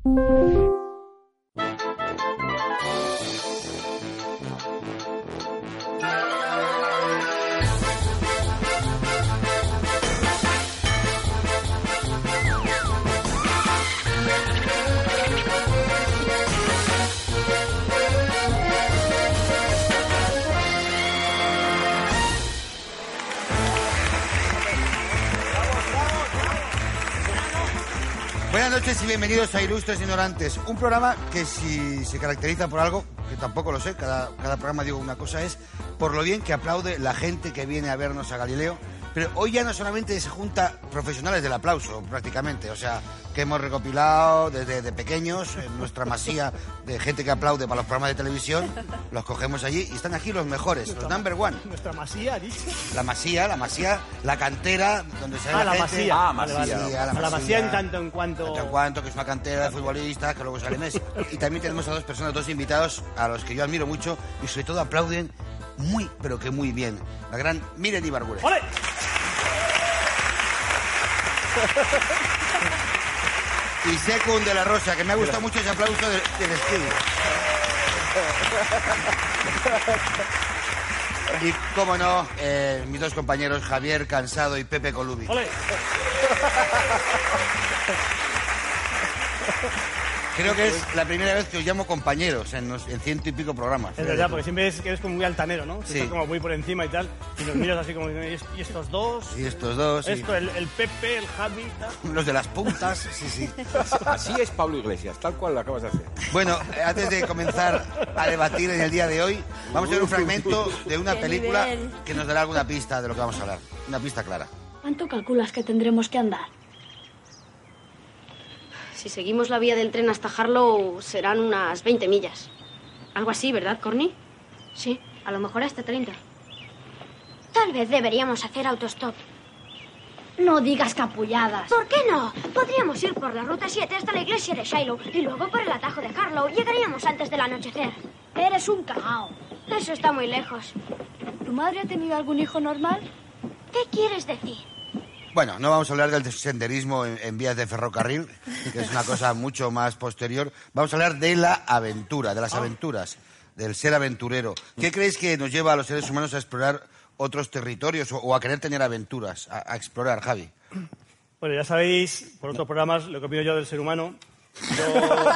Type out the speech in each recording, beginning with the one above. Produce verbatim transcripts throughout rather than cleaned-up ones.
Buenas noches y bienvenidos a Ilustres Ignorantes, un programa que si se caracteriza por algo, que tampoco lo sé, cada, cada programa digo una cosa, es por lo bien que aplaude la gente que viene a vernos a Galileo, pero hoy ya no solamente se junta profesionales del aplauso, prácticamente, o sea, que hemos recopilado desde de pequeños, en nuestra masía de gente que aplaude para los programas de televisión, los cogemos allí y están aquí los mejores, nuestra, los number one. ¿Nuestra masía, ha dicho? La masía, la masía, la cantera, donde se ve ah, la, la gente. Masía. Ah, masía. Vale, vale. La, masía. la masía en tanto en cuanto... En tanto en cuanto, que es una cantera de futbolistas, que luego salen eso. Y también tenemos a dos personas, dos invitados, a los que yo admiro mucho y sobre todo aplauden muy, pero que muy bien. La gran Miren Ibargüen. ¡Ole! Y Secund de la Rosa, que me ha gustado mucho ese aplauso del, del estudio. Y, cómo no, eh, mis dos compañeros, Javier Cansado y Pepe Colubi. ¡Ole! Creo que es la primera vez que os llamo compañeros en, los, en ciento y pico programas. Es verdad, porque siempre es que eres como muy altanero, ¿no? Sí. Estás como muy por encima y tal. Y los miras así como, ¿y estos dos? Y estos dos. Esto, y... el, el Pepe, el Javi, tal. Los de las puntas, sí, sí. Así es Pablo Iglesias, tal cual lo acabas de hacer. Bueno, antes de comenzar a debatir en el día de hoy, vamos a ver un fragmento de una película que nos dará alguna pista de lo que vamos a hablar. Una pista clara. ¿Cuánto calculas que tendremos que andar? Si seguimos la vía del tren hasta Harlow, serán unas veinte millas. Algo así, ¿verdad, Corny? Sí, a lo mejor hasta treinta. Tal vez deberíamos hacer autostop. No digas capulladas. ¿Por qué no? Podríamos ir por la ruta siete hasta la iglesia de Shiloh y luego por el atajo de Harlow. Llegaríamos antes del anochecer. Eres un cagao. Eso está muy lejos. ¿Tu madre ha tenido algún hijo normal? ¿Qué quieres decir? Bueno, no vamos a hablar del senderismo en, en vías de ferrocarril, que es una cosa mucho más posterior. Vamos a hablar de la aventura, de las aventuras, del ser aventurero. ¿Qué creéis que nos lleva a los seres humanos a explorar otros territorios o, o a querer tener aventuras, a, a explorar, Javi? Bueno, ya sabéis, por otros programas, lo que opino yo del ser humano. Yo,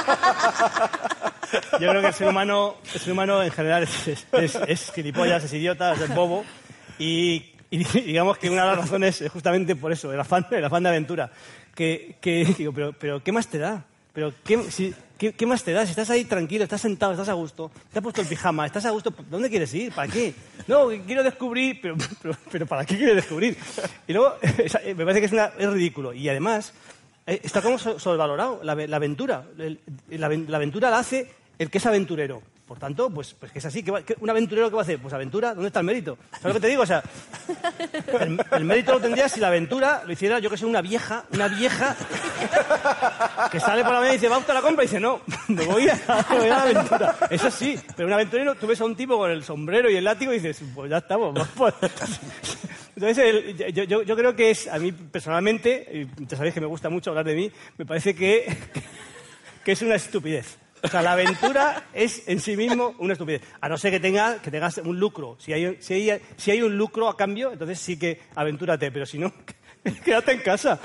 yo creo que el ser humano, el ser humano en general es, es, es, es gilipollas, es idiota, es bobo y... Y digamos que una de las razones es justamente por eso, el afán, el afán de aventura. Que, que digo, pero, pero ¿qué más te da? Pero ¿qué, si, ¿qué, ¿qué más te da? Si estás ahí tranquilo, estás sentado, estás a gusto, te has puesto el pijama, estás a gusto, ¿dónde quieres ir? ¿Para qué? No, quiero descubrir, pero, pero, pero ¿para qué quieres descubrir? Y luego, me parece que es, una, es ridículo. Y además, está como sobrevalorado la, la aventura. La, la aventura la hace el que es aventurero. Por tanto, pues, pues que es así. ¿Qué va, qué, ¿Un aventurero qué va a hacer? Pues aventura. ¿Dónde está el mérito? ¿Sabes lo que te digo? O sea, el, el mérito lo tendría si la aventura lo hiciera, yo que sé, una vieja, una vieja que sale por la mañana y dice, ¿va usted a la compra? Y dice, no, me voy a, me voy a la aventura. Eso sí, pero un aventurero, tú ves a un tipo con el sombrero y el látigo y dices, pues ya estamos. Pues. Entonces, el, yo, yo, yo creo que es, a mí personalmente, y ya sabéis que me gusta mucho hablar de mí, me parece que, que es una estupidez. O sea, la aventura es en sí mismo una estupidez. A no ser que tengas, que tengas un lucro. Si hay, si, hay, si hay un lucro a cambio, entonces sí que aventúrate. Pero si no, quédate en casa.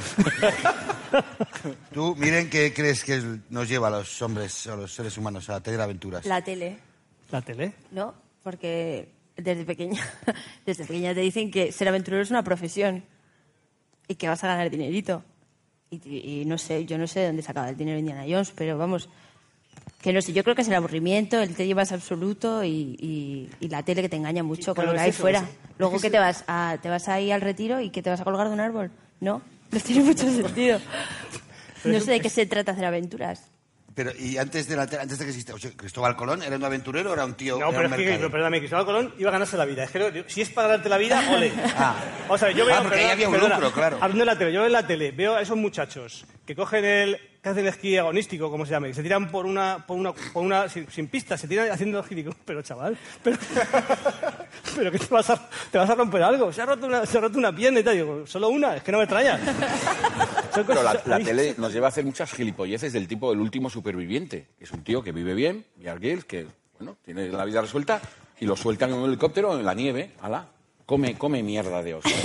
Tú, Miren, ¿qué crees que nos lleva a los hombres, a los seres humanos, a tener aventuras? La tele. ¿La tele? No, porque desde pequeña, desde pequeña te dicen que ser aventurero es una profesión y que vas a ganar dinerito. Y, y no sé, yo no sé de dónde sacaba el dinero Indiana Jones, pero vamos... Que no sé, yo creo que es el aburrimiento, el te llevas absoluto y, y, y la tele que te engaña mucho con lo que hay fuera. Luego que te vas a, te vas ahí al retiro y que te vas a colgar de un árbol. No, no tiene mucho sentido. No sé de qué se trata hacer aventuras. Pero, ¿y antes de, la, antes de que existiera, o sea, Cristóbal Colón era un aventurero o era un tío? No, pero es que, pero, perdóname, Cristóbal Colón iba a ganarse la vida. Es que si es para ganarte la vida, ole. Ah, o sea, yo veo, ah porque perdona, ahí había un perdona, lucro, claro. Hablando de la tele, yo veo en la tele, veo a esos muchachos que cogen el, que hacen esquí agonístico, como se llama, que se tiran por una, por una, por una sin, sin pista, se tiran haciendo gilipollas. Pero chaval, pero, pero que te vas a, te vas a romper algo. Se ha roto una, se ha roto una pierna y tal. Digo, solo una, es que no me extraña. Son Pero cosas- la, la tele nos lleva a hacer muchas gilipolleces del tipo El último superviviente, que es un tío que vive bien, Bear Grylls, que bueno, tiene la vida resuelta, y lo sueltan en un helicóptero en la nieve, ala, come, come mierda de oso.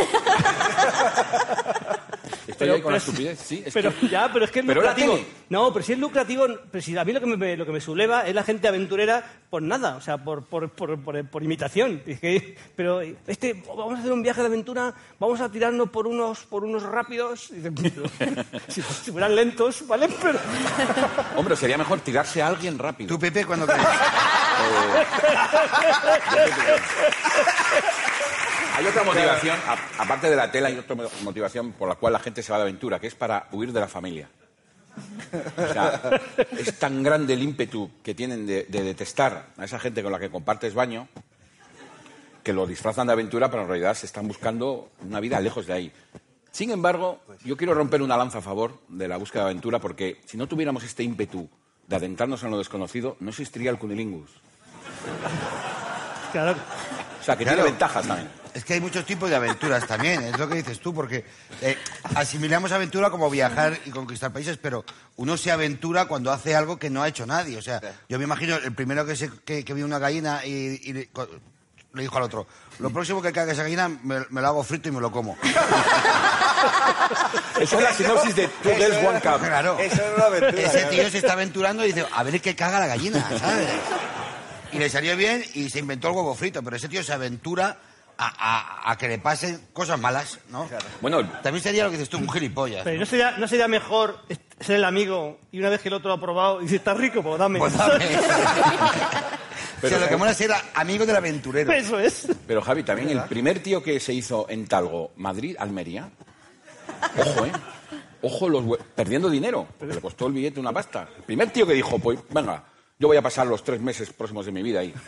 Estoy ahí con la estupidez, sí. Es pero, que... ya, pero es que es Pero la lucrativo. tele. No, pero si es lucrativo, pero si a mí lo que me, lo que me subleva es la gente aventurera por nada, o sea, por, por, por, por, por imitación. Es que, pero este, vamos a hacer un viaje de aventura, vamos a tirarnos por unos, por unos rápidos. Y dices, pero, si, si fueran lentos, ¿vale? Pero... Hombre, sería mejor tirarse a alguien rápido. ¿Tú, Pepe, cuando crees? Hay otra motivación, a- aparte de la tela, hay otra motivación por la cual la gente se va de aventura, que es para huir de la familia. O sea, es tan grande el ímpetu que tienen de, de detestar a esa gente con la que compartes baño, que lo disfrazan de aventura, pero en realidad se están buscando una vida lejos de ahí. Sin embargo, yo quiero romper una lanza a favor de la búsqueda de aventura, porque si no tuviéramos este ímpetu de adentrarnos en lo desconocido, no existiría el cunilingus. Claro. O sea, que Claro. tiene ventajas también. Es que hay muchos tipos de aventuras también, es lo que dices tú, porque eh, asimilamos aventura como viajar y conquistar países, pero uno se aventura cuando hace algo que no ha hecho nadie. O sea, yo me imagino el primero que, se, que, que vio una gallina y, y le, co- le dijo al otro, lo próximo que caiga esa gallina me, me lo hago frito y me lo como. Esa es la sinopsis de Two Girls, One Cup. Claro. Eso es una aventura. Ese claro. tío se está aventurando y dice, a ver qué caga la gallina, ¿sabes? Y le salió bien y se inventó el huevo frito, pero ese tío se aventura a, a- a que le pasen cosas malas, ¿no? Bueno, También sería lo que dices tú, un gilipollas. Pero ¿no sería, ¿no sería mejor ser el amigo y una vez que el otro lo ha probado y dice, está rico, pues dame? Pues dame. O sea, lo que mola es ser amigo del aventurero. Eso es. pero Javi, también el primer tío que se hizo en Talgo, Madrid, Almería, ojo, ¿eh? Ojo, los hue- perdiendo dinero, porque le costó el billete una pasta. El primer tío que dijo, pues venga, yo voy a pasar los tres meses próximos de mi vida ahí.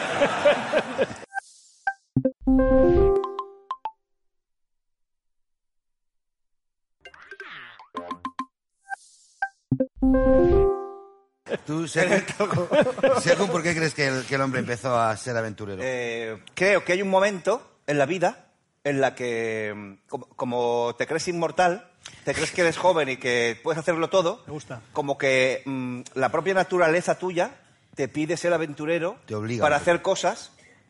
Tú, Según, Según, ¿por qué crees que el, que el hombre empezó a ser aventurero? Eh, creo que hay un momento en la vida en la que, mm, como, como te crees inmortal, te crees que eres joven y que puedes hacerlo todo, Me gusta. como que mm, la propia naturaleza tuya te pide ser aventurero Te obliga. para hacer cosas,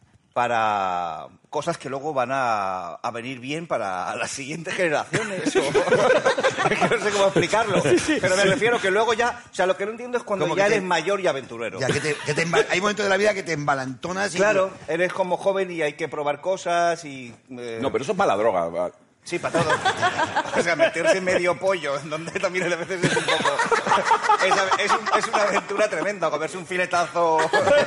para cosas que luego van a, a venir bien para las siguientes generaciones. O, que no sé cómo explicarlo. Pero me refiero que luego ya... O sea, lo que no entiendo es cuando Como ya que te- eres mayor y aventurero. Ya, que te, que te emba- hay momentos de la vida que te embalantonas y... Claro, eres como joven y hay que probar cosas y... eh, No, pero eso es para la droga. va. Sí, para todo. O sea, meterse medio pollo, en donde también a veces es un poco... Es, es un- es una aventura tremenda, comerse un filetazo...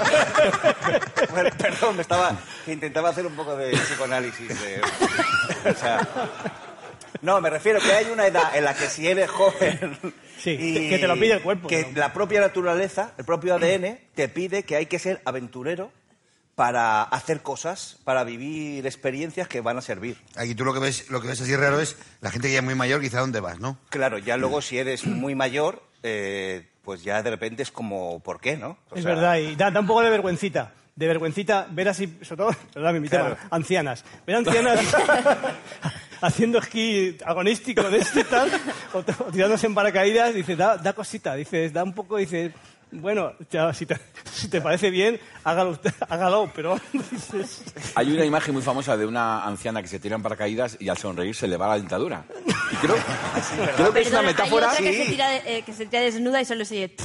Bueno, perdón, me estaba... que intentaba hacer un poco de psicoanálisis. De, o sea... No, me refiero que hay una edad en la que si eres joven... Sí, que te lo pide el cuerpo, Que ¿no? la propia naturaleza, el propio A D N, te pide que hay que ser aventurero para hacer cosas, para vivir experiencias que van a servir. Aquí tú lo que ves, lo que ves así raro es la gente que ya es muy mayor, quizá dónde vas, ¿no? Claro, ya luego si eres muy mayor, eh, pues ya de repente es como, ¿por qué, no? O Es sea, verdad, y da, da un poco de vergüencita. De vergüencita ver así, sobre todo, perdón, mi Claro. tema, ancianas. Ver ancianas haciendo esquí agonístico de este y tal, o, o tirándose en paracaídas, dice, da, da cosita, dice, da un poco, dice, bueno, ya, si, te, si te parece bien, hágalo, usted- hágalo, pero dices, Hay una imagen muy famosa de una anciana que se tira en paracaídas y al sonreír se le va la dentadura. Y creo, creo que es una Perdona, metáfora... Hay otra que, se tira de- eh, que se tira desnuda y solo se oye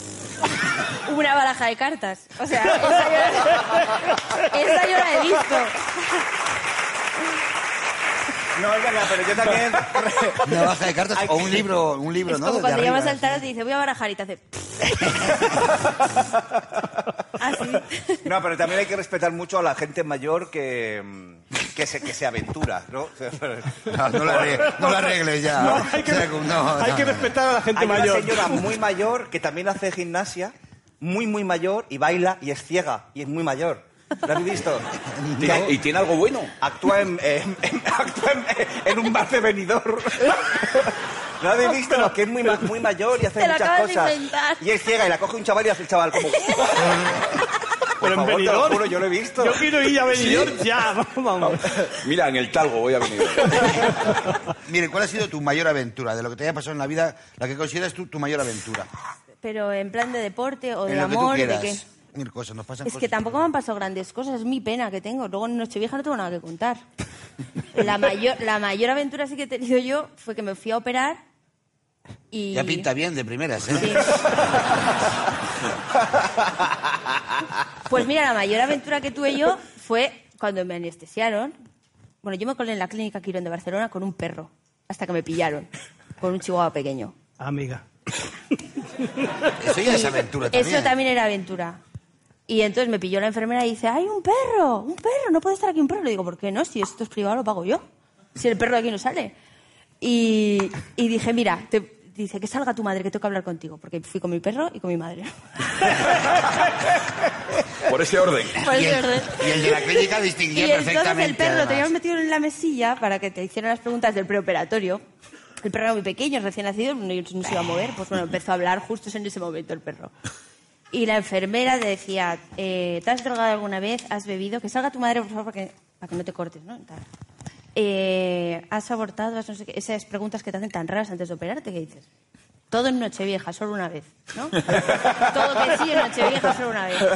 una baraja de cartas. O sea, esa yo, esa yo la he visto. No, es verdad, pero yo también... Una baja de cartas Hay o que- un libro, un libro, Es ¿no? como De cuando arriba, llamas al así. tarot y dice, voy a barajar y te hace... Así. No, pero también hay que respetar mucho a la gente mayor que, mm, que, se, que se aventura, ¿no? O sea, pero- No, no la arregles, no la arregles ya. no, hay que, Según, no, hay no. que respetar a la gente Hay una mayor. señora muy mayor que también hace gimnasia, muy, muy mayor, y baila y es ciega, y es muy mayor. ¿Lo habéis visto? ¿Tiene- ¿Y tiene algo bueno? Actúa en, en- en- actúa en, en un bar de Benidorm. ¿No habéis visto? Que es muy, ma- muy mayor y hace Te lo muchas acabas de cosas. inventar. Y es ciega y la coge un chaval y hace el chaval como... por en favor, te lo Benidorm. juro, yo lo he visto. Yo quiero ir a Benidorm ya, vamos. Mira, en el Talgo voy a venir. Mire, ¿cuál ha sido tu mayor aventura? De lo que te haya pasado en la vida, la que consideras tú tu mayor aventura. Pero en plan de deporte o de En lo que tú amor, de quieras. qué. Mil cosas, nos pasan Es cosas. que tampoco me han pasado grandes cosas, es mi pena que tengo. Luego en Nochevieja no tengo nada que contar. La mayor, la mayor aventura sí que he tenido yo fue que me fui a operar y... Ya pinta bien de primeras, ¿eh? Sí. Pues mira, la mayor aventura que tuve yo fue cuando me anestesiaron. Bueno, yo me colé en la clínica Quirón de Barcelona con un perro, hasta que me pillaron, con un chihuahua pequeño. Amiga. Eso ya es aventura también. Eso también era aventura. Y entonces me pilló la enfermera y dice, ¡ay, un perro! ¡Un perro! No puede estar aquí un perro. Le digo, ¿por qué no? Si esto es privado, lo pago yo. Si el perro de aquí no sale. Y, y dije, mira, te, dice, que salga tu madre, que tengo que hablar contigo. Porque fui con mi perro y con mi madre. Por ese orden. Por Y ese el, orden. y el de la clínica distinguía Y entonces perfectamente. el perro lo además. teníamos metido en la mesilla para que te hicieran las preguntas del preoperatorio. El perro era muy pequeño, recién nacido, no, no se iba a mover. Pues bueno, empezó a hablar justo en ese momento el perro. Y la enfermera le decía, eh, ¿te has drogado alguna vez? ¿Has bebido? Que salga tu madre, por favor, para que, para que no te cortes, ¿no? Tal. Eh, ¿Has abortado? ¿Has no sé qué? Esas preguntas que te hacen tan raras antes de operarte, ¿qué dices? Todo en Nochevieja, solo una vez, ¿no? Todo que sí en Nochevieja, solo una vez.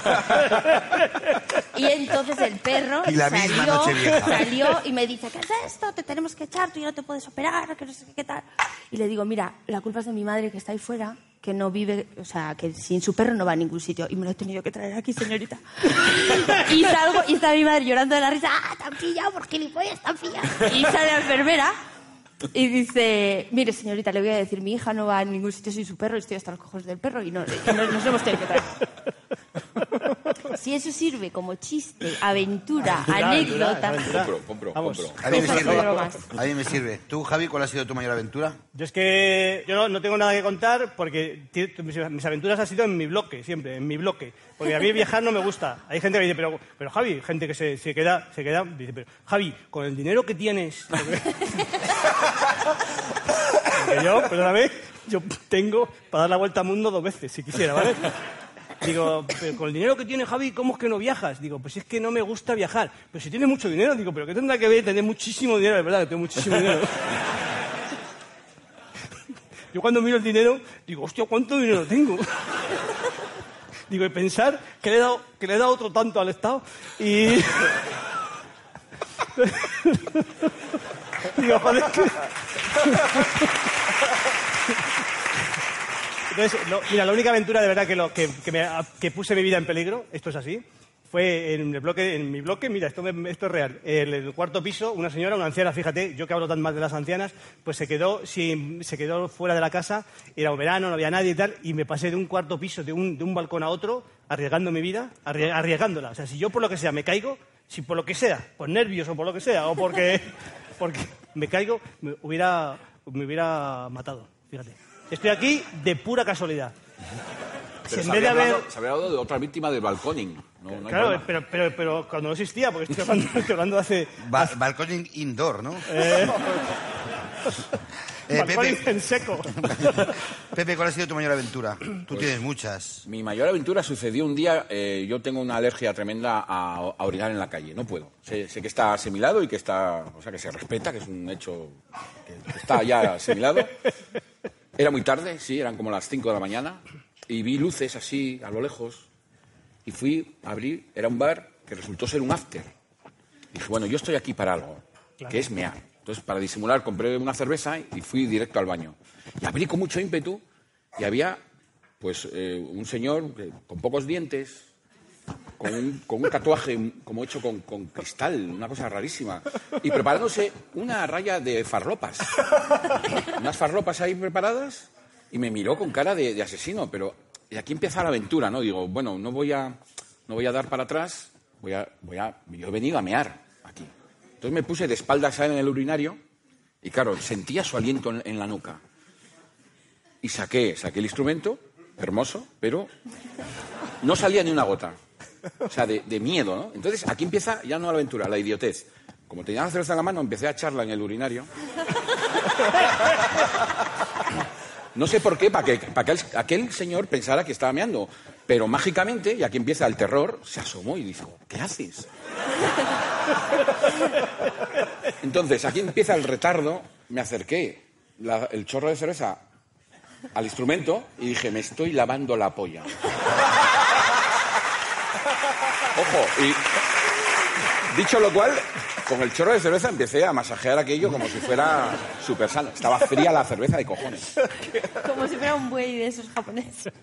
Y entonces el perro Y la misma salió, Nochevieja. salió y me dice, ¿qué es esto? Te tenemos que echar, tú ya no te puedes operar, que no sé qué, qué tal. Y le digo, mira, la culpa es de mi madre que está ahí fuera, que no vive, o sea, que sin su perro no va a ningún sitio. Y me lo he tenido que traer aquí, señorita. Y salgo, y está mi madre llorando de la risa, ¡ah, te han pillado, por gilipollas, te han pillado! Y sale la enfermera y dice, mire, señorita, le voy a decir, mi hija no va a ningún sitio sin su perro, y estoy hasta los cojones del perro, y no, y no- nos hemos tenido que traer. Si eso sirve como chiste, aventura, anécdota... aventura. Compro, compro, Vamos. compro. A mí me Cosas sirve. de bromas. A mí me sirve. ¿Tú, Javi, cuál ha sido tu mayor aventura? Yo es que yo no, no tengo nada que contar porque ti- mis, mis aventuras han sido en mi bloque, siempre, en mi bloque. Porque a mí viajar no me gusta. Hay gente que dice, pero, pero Javi, gente que se, se queda, se queda, dice, pero Javi, con el dinero que tienes... Porque yo, perdóname, yo tengo para dar la vuelta al mundo dos veces, si quisiera, ¿vale? Digo, pero con el dinero que tiene Javi, ¿cómo es que no viajas? Digo, pues es que no me gusta viajar. Pero si tienes mucho dinero, digo, ¿pero qué tendrá que ver tener muchísimo dinero? De verdad, que tengo muchísimo dinero. Yo cuando miro el dinero, digo, hostia, ¿cuánto dinero tengo? Digo, y pensar que le he dado, que le he dado otro tanto al Estado y... Digo, joder, que... Entonces, lo- mira, la única aventura de verdad que, lo, que, que, me, que puse mi vida en peligro, esto es así, fue en, el bloque, en mi bloque, mira, esto, me- esto es real. En el cuarto piso, una señora, una anciana, fíjate, yo que hablo tan mal de las ancianas, pues se quedó, sin, se quedó fuera de la casa, era verano, no había nadie y tal, y me pasé de un cuarto piso, de un, de un balcón a otro, arriesgando mi vida, arrie- arriesgándola. O sea, si yo por lo que sea me caigo, si por lo que sea, por nervios o por lo que sea, o porque, porque me caigo, me hubiera, me hubiera matado, fíjate. Estoy aquí de pura casualidad. Si Pero en se vez de habría haber... hablado- se habría hablado de otra víctima del balconing. No, no hay Claro, problema. pero, pero, pero cuando no existía, porque estoy hablando, estoy hablando hace... Ba- balcón in- indoor, ¿no? Eh, Eh, balcón Pepe, en seco. Pepe, ¿cuál ha sido tu mayor aventura? Tú tienes muchas. Mi mayor aventura sucedió un día. eh, yo tengo una alergia tremenda a, a orinar en la calle. No puedo. Sé, sé que está asimilado y que está, o sea, que se respeta, que es un hecho que, que está ya asimilado. Era muy tarde, sí, eran como las cinco de la mañana y vi luces así a lo lejos y fui a abrir. Era un bar que resultó ser un after. Dije, bueno, yo estoy aquí para algo, que es mear. Entonces, para disimular, compré una cerveza y fui directo al baño. Y abrí con mucho ímpetu y había, pues, eh, un señor eh, con pocos dientes, con un, con un tatuaje como hecho con, con cristal, una cosa rarísima, y preparándose una raya de farlopas. Unas farlopas ahí preparadas y me miró con cara de, de asesino, pero y aquí empieza la aventura, ¿no? Digo, bueno, no voy a, no voy a dar para atrás, voy a, voy a, yo he venido a mear aquí. Entonces me puse de espaldas a él en el urinario y, claro, sentía su aliento en, en la nuca. Y saqué, saqué el instrumento, hermoso, pero no salía ni una gota. O sea, de, de miedo, ¿no? Entonces aquí empieza ya no la aventura, la idiotez. Como tenía la cerveza en la mano, empecé a echarla en el urinario. No sé por qué, para que, para que aquel, aquel señor pensara que estaba meando. Pero mágicamente, y aquí empieza el terror, se asomó y dijo, ¿qué haces? Entonces, aquí empieza el retardo, me acerqué la, el chorro de cerveza al instrumento y dije, me estoy lavando la polla. Ojo, y dicho lo cual, con el chorro de cerveza empecé a masajear aquello como si fuera súper sano. Estaba fría la cerveza de cojones. Como si fuera un buey de esos japoneses.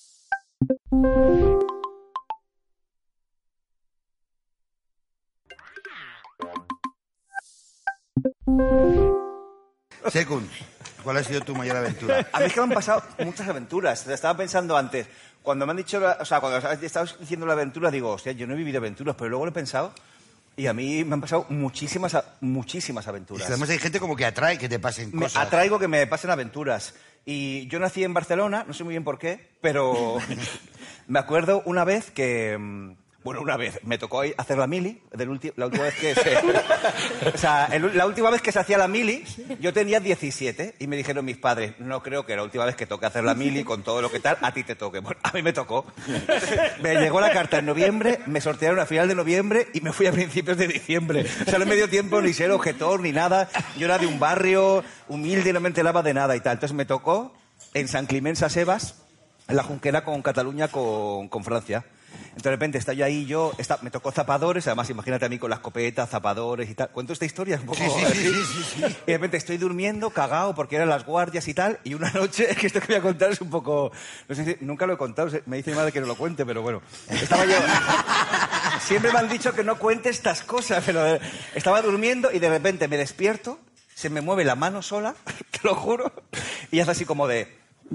Sekun, ¿cuál ha sido tu mayor aventura? A mí es que me han pasado muchas aventuras. Estaba pensando antes, cuando me han dicho, o sea, cuando estabas diciendo la aventura, digo, hostia, yo no he vivido aventuras, pero luego lo he pensado y a mí me han pasado muchísimas, muchísimas aventuras. Además hay gente como que atrae que te pasen Me cosas. atraigo que me pasen aventuras. Y yo nací en Barcelona, no sé muy bien por qué, pero me acuerdo una vez que... Bueno, una vez me tocó hacer la mili, del ulti- la última vez que se... O sea, el- la última vez que se hacía la mili, yo tenía diecisiete y me dijeron mis padres, no creo que la última vez que toque hacer la mili con todo lo que tal, a ti te toque. Bueno, a mí me tocó. Me llegó la carta en noviembre, me sortearon a final de noviembre y me fui a principios de diciembre. O sea, no me dio tiempo ni ser objetor ni nada. Yo era de un barrio humilde y no me enteraba de nada y tal. Entonces me tocó en San Climent Sescebas, en la Junquera con Cataluña, con, con Francia. Entonces, de repente, estoy ahí yo, está, me tocó zapadores, además, imagínate a mí con la escopeta, zapadores y tal. ¿Cuento esta historia? Un poco Sí, sí, así. sí, sí, sí, sí. Y de repente estoy durmiendo, cagado, porque eran las guardias y tal, y una noche, es que esto que voy a contar es un poco... No sé si, nunca lo he contado, me dice mi madre que no lo cuente, pero bueno. Estaba yo... Siempre me han dicho que no cuente estas cosas, pero estaba durmiendo y de repente me despierto, se me mueve la mano sola, te lo juro, y hace así como de...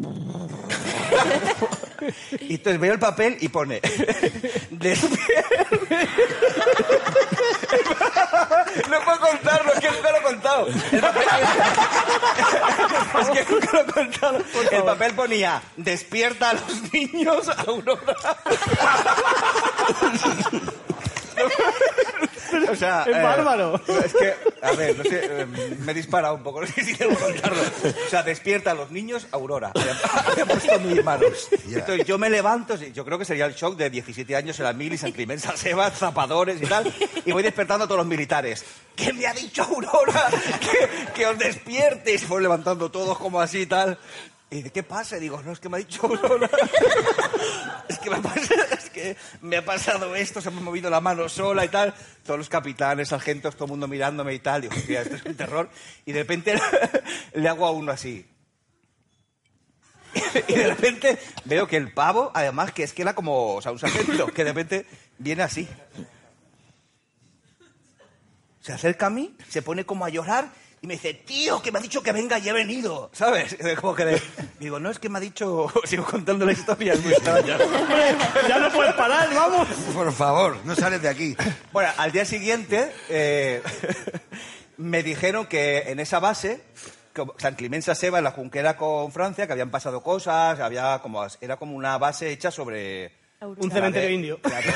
Y entonces veo el papel y pone despierta. No puedo contarlo, es que nunca lo he contado. El papel... Es que nunca lo he contado. El papel ponía despierta a los niños, Aurora. O sea, ¡Es eh, bárbaro! Es que, a ver, no sé, eh, me he disparado un poco, no sé si debo contarlo. O sea, despierta a los niños, Aurora. Había puesto mis manos. Entonces yo me levanto, yo creo que sería el shock de diecisiete años en la mili, San Climent Sescebas, zapadores y tal, y voy despertando a todos los militares. ¿Qué me ha dicho Aurora? Que, que os despierte. Y se fueron levantando todos como así y tal. Y dice, ¿qué pasa? Y digo, no, es que me ha dicho Aurora. Es que me ha pasado, es que me ha pasado esto, se me ha movido la mano sola y tal. Todos los capitanes, sargentos, todo el mundo mirándome y tal. Digo, hostia, esto es un terror. Y de repente le hago a uno así. Y de repente veo que el pavo, además, que es que era como, o sea, un sargento, que de repente viene así. Se acerca a mí, se pone como a llorar y me dice, tío, que me ha dicho que venga y he venido, ¿sabes? Como que de... Digo, no, es que me ha dicho... Sigo contando la historia, es muy extraña. Ya no puedes parar, vamos. Por favor, no sales de aquí. Bueno, al día siguiente eh, me dijeron que en esa base, que San Climent Sescebas, en la Junquera con Francia, que habían pasado cosas, había como, era como una base hecha sobre... Un cementerio indio. Claro.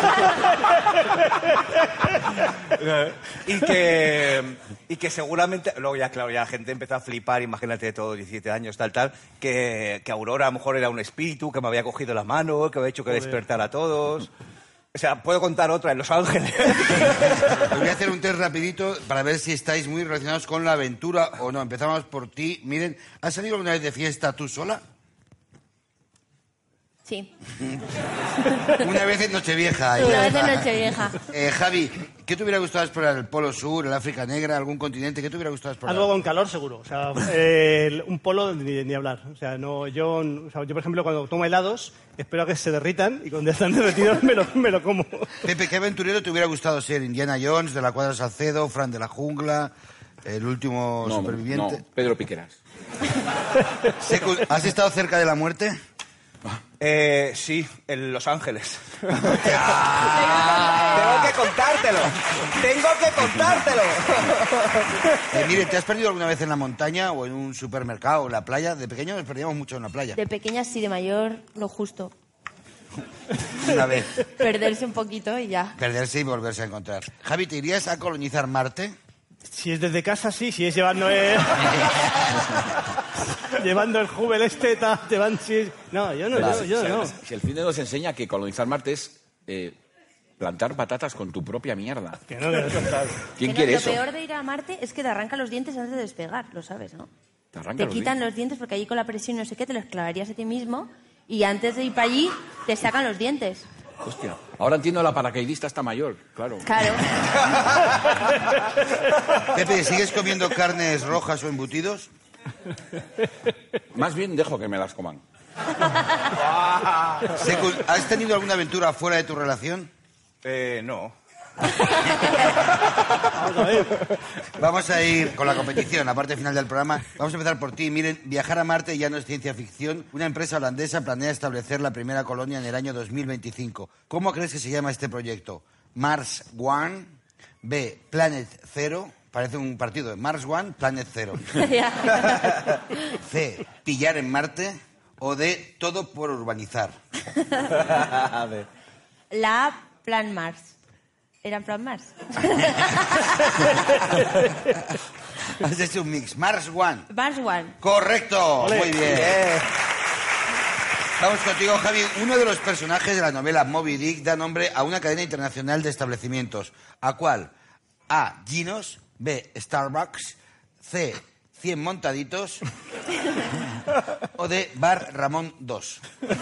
y que y que seguramente luego ya claro ya la gente empezó a flipar, imagínate todos diecisiete años tal tal, que, que Aurora a lo mejor era un espíritu que me había cogido la mano, que había hecho que Joder. despertara a todos. O sea, puedo contar otra en Los Ángeles. Os voy a hacer un test rapidito para ver si estáis muy relacionados con la aventura o no. Empezamos por ti. Miren, ¿has salido alguna vez de fiesta tú sola? Sí, Una vez en Nochevieja. una ya. vez en Nochevieja. Eh, Javi, ¿qué te hubiera gustado explorar? ¿El Polo Sur, el África Negra, algún continente? ¿Qué te hubiera gustado explorar? Algo con calor, seguro. O sea, eh, un polo ni, ni hablar. O sea, no, yo, o sea, yo, por ejemplo, cuando tomo helados, espero a que se derritan y cuando ya están derretidos me lo, me lo como. Pepe, ¿qué aventurero te hubiera gustado ser? ¿Indiana Jones, de la Cuadra Salcedo, Fran de la Jungla, el último No, superviviente? no, Pedro Piqueras. Secu, ¿has estado cerca de la muerte? Eh, sí, en Los Ángeles. Tengo que contártelo. Tengo que contártelo. Eh, mire, ¿te has perdido alguna vez en la montaña o en un supermercado o en la playa? De pequeño nos perdíamos mucho en la playa. De pequeña sí, de mayor lo justo. Una vez. Perderse un poquito y ya. Perderse y volverse a encontrar. Javi, ¿te irías a colonizar Marte? Si es desde casa, sí. Si es llevando... Eh... llevando el Hubble este, ta, te van... Sí. No, yo no, Claro, yo, yo si, no. Si el cine nos enseña que colonizar Marte es eh, plantar patatas con tu propia mierda. Que no, que no. ¿Quién Que quiere lo eso? peor de ir a Marte es que te arrancan los dientes antes de despegar, lo sabes, ¿no? Te arranca Te los quitan dientes. los dientes porque allí con la presión no sé qué te los clavarías a ti mismo y antes de ir para allí te sacan los dientes. Hostia. Ahora entiendo, la paracaidista está mayor, claro. Claro. Pepe, ¿sigues comiendo carnes rojas o embutidos? Más bien dejo que me las coman. Secu, ¿has tenido alguna aventura fuera de tu relación? Eh, no. Vamos a ver. Vamos a ir con la competición, la parte final del programa. Vamos a empezar por ti. Miren, viajar a Marte ya no es ciencia ficción. Una empresa holandesa planea establecer la primera colonia en el año dos mil veinticinco. ¿Cómo crees que se llama este proyecto? ¿Mars One? B, Planet Zero. Parece un partido. Mars One, Planet Zero. C, pillar en Marte. O D, todo por urbanizar. A ver. La A, Plan Mars. ¿Era Plan Mars? Has hecho un mix. Mars One. Mars One. Correcto. Ole. Muy bien. Eh, Vamos contigo, Javi. Uno de los personajes de la novela Moby Dick da nombre a una cadena internacional de establecimientos. ¿A cuál? A, Ginos. B, Starbucks. C, cien montaditos. O D, Bar Ramón dos.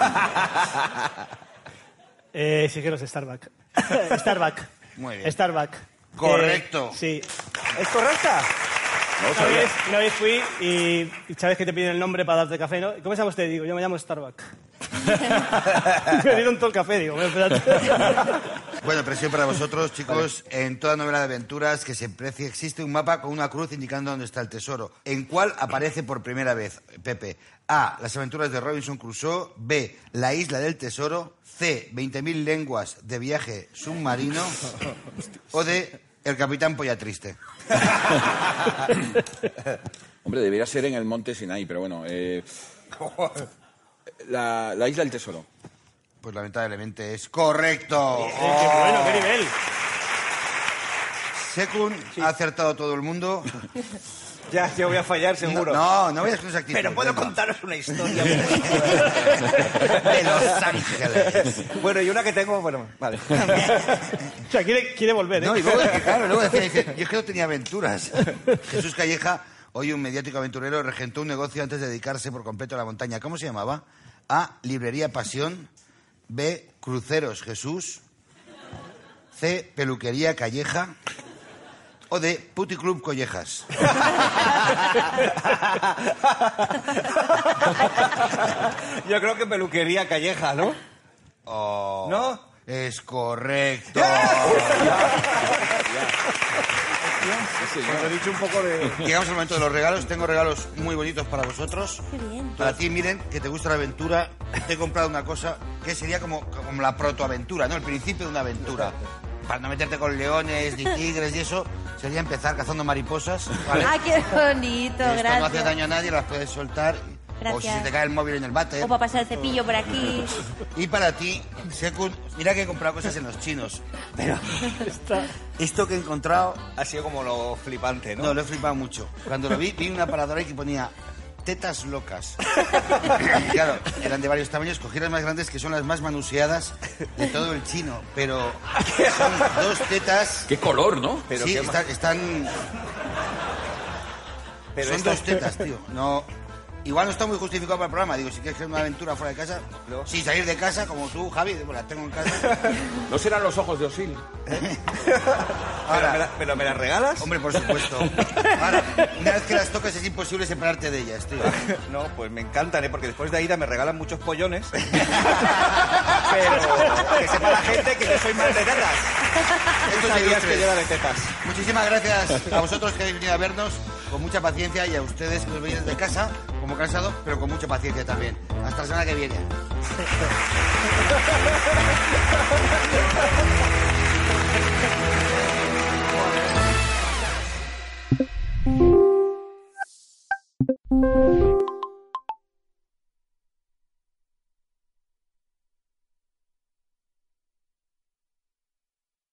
Eh, sí que los Starbucks. Starbucks. Muy bien. Starbucks. Correcto. Eh, sí. ¿Es correcta? No lo Una sabía. vez, una vez fui y, y sabes que te piden el nombre para darte café, ¿no? ¿Cómo se llama usted? Digo, yo me llamo Starbucks. Me dieron todo el café, digo, bueno, espérate. Bueno, presión para vosotros, chicos. En toda novela de aventuras que se precie existe un mapa con una cruz indicando dónde está el tesoro. ¿En cuál aparece por primera vez, Pepe? A, las aventuras de Robinson Crusoe. B, la isla del tesoro. C, veinte mil lenguas de viaje submarino. O D, el capitán Polla Triste. Hombre, debería ser en el monte Sinaí, pero bueno. Eh, la, la isla del tesoro. Pues lamentablemente es correcto. Eh, qué bueno, qué nivel. Secund ha acertado todo el mundo. Ya, yo voy a fallar seguro. No, no vayas con esa actitud. Pero puedo venga. contaros una historia. De Los Ángeles. Bueno, y una que tengo, bueno, vale. O sea, quiere, quiere volver, ¿eh? No, y luego, claro, luego decía, dice, yo es que no tenía aventuras. Jesús Calleja, hoy un mediático aventurero, regentó un negocio antes de dedicarse por completo a la montaña. ¿Cómo se llamaba? A, Librería Pasión. B, Cruceros Jesús. C, Peluquería Calleja. O D, Puticlub Collejas. Yo creo que peluquería Calleja, ¿no? Oh, ¿No? es correcto. Os he dicho un poco de... Llegamos al momento de los regalos. Tengo regalos muy bonitos para vosotros. Qué bien. Para ti, miren, que te gusta la aventura, te he comprado una cosa que sería como, como la protoaventura, ¿no? El principio de una aventura. Para no meterte con leones ni tigres y eso, sería empezar cazando mariposas, ¿vale? ¡Ah, qué bonito! Esto no hace Gracias. daño a nadie, las puedes soltar. O si Gracias. se te cae el móvil en el váter. O para pasar el cepillo por aquí. Y para ti, Sekun, mira que he comprado cosas en los chinos. Pero esto que he encontrado, Ha sido como lo flipante, ¿no? no, lo he flipado mucho. Cuando lo vi, vi una paradora ahí que ponía tetas locas. Y claro, eran de varios tamaños, cogí las más grandes que son las más manuseadas de todo el chino. Pero son dos tetas. Qué color, ¿no? Pero sí, qué están, están- Pero son esta- dos tetas, tío. No, igual no está muy justificado para el programa. Digo, si quieres hacer una aventura fuera de casa, No. sin salir de casa, como tú, Javi, pues la tengo en casa. ¿No serán los ojos de Osil? ¿Pero, me la, ¿Pero me las regalas? Hombre, por supuesto. Ahora, una vez que las tocas es imposible separarte de ellas, tío. No, pues me encantan, ¿eh? Porque después de Aida me regalan muchos pollones. Pero que sepa la gente que yo soy más de tetas. Esto es Sabías ilustre. que lleva de tetas. Muchísimas gracias a vosotros que habéis venido a vernos con mucha paciencia y a ustedes que os venís desde casa, como cansado, pero con mucha paciencia también. Hasta la semana que viene. Thank you.